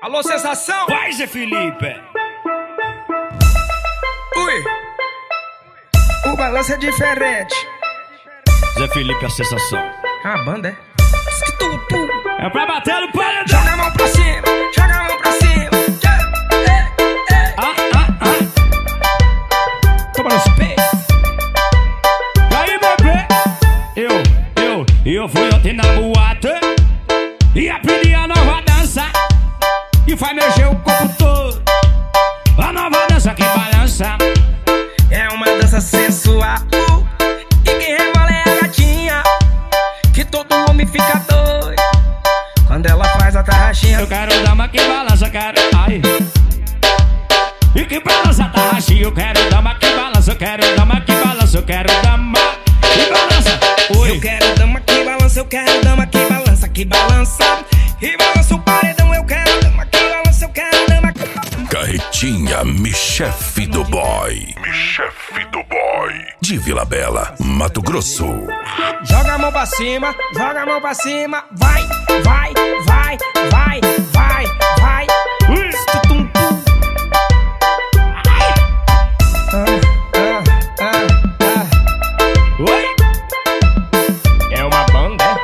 Alô, sensação? Vai, Zé Felipe! Ui! O balanço é diferente. Zé Felipe, a sensação. A banda é? É pra bater no paredão. Joga a mão pra cima, joga a mão pra cima. Toma nos peitos. E aí, bebê? Eu fui ontem na boate e aprendi a nova dança e faz mexer o corpo todo. A nova dança que balança. É uma dança sensual e quem rebola é a gatinha, que todo homem fica doido quando ela faz a tarraxinha. Eu quero dama que balança, quero, ai. E que balança a tarraxinha. Eu quero dama que balança, eu quero dama que balança, eu quero dama que balança. Oi. Eu quero dama que balança, eu quero dama que balança, que balança e balança o paredão. Eu quero dama que balança, eu quero dama que balança. Carretinha, chefe do boy. Chefe do boy. De Vila Bela, Mato Grosso. Joga a mão pra cima, joga a mão pra cima. Vai, vai, vai, vai, vai, vai. Tutum, tum. Oi. É uma banda, é?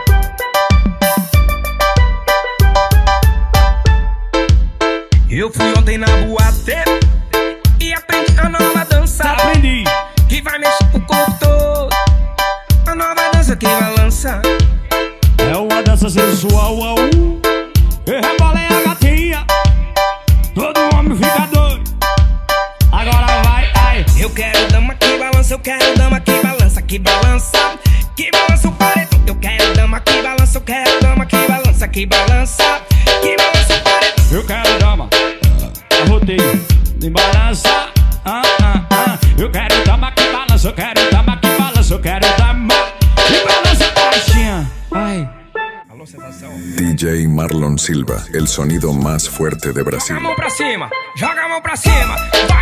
Eu fui ontem na boate e aprendi a nova dança. Aprendi. Que vai mexer o corpo todo. A nova dança que balança. É uma dança sensual, e rebola é a gatinha, todo homem fica doido. Agora vai, ai. Eu quero dama que balança, eu quero dama que balança, que balança, que balança o paredão. Eu quero dama que balança, eu quero dama que balança, que balança, que balança o paredão. Eu quero dama, roteio, de balança, Eu quero dama que balança, eu quero dama que balança, eu quero dama que balança a caixinha, ai. Alô, sensação? DJ Marlon Silva, el sonido más fuerte de Brasil. Joga a mão pra cima, joga a mão pra cima. Vai.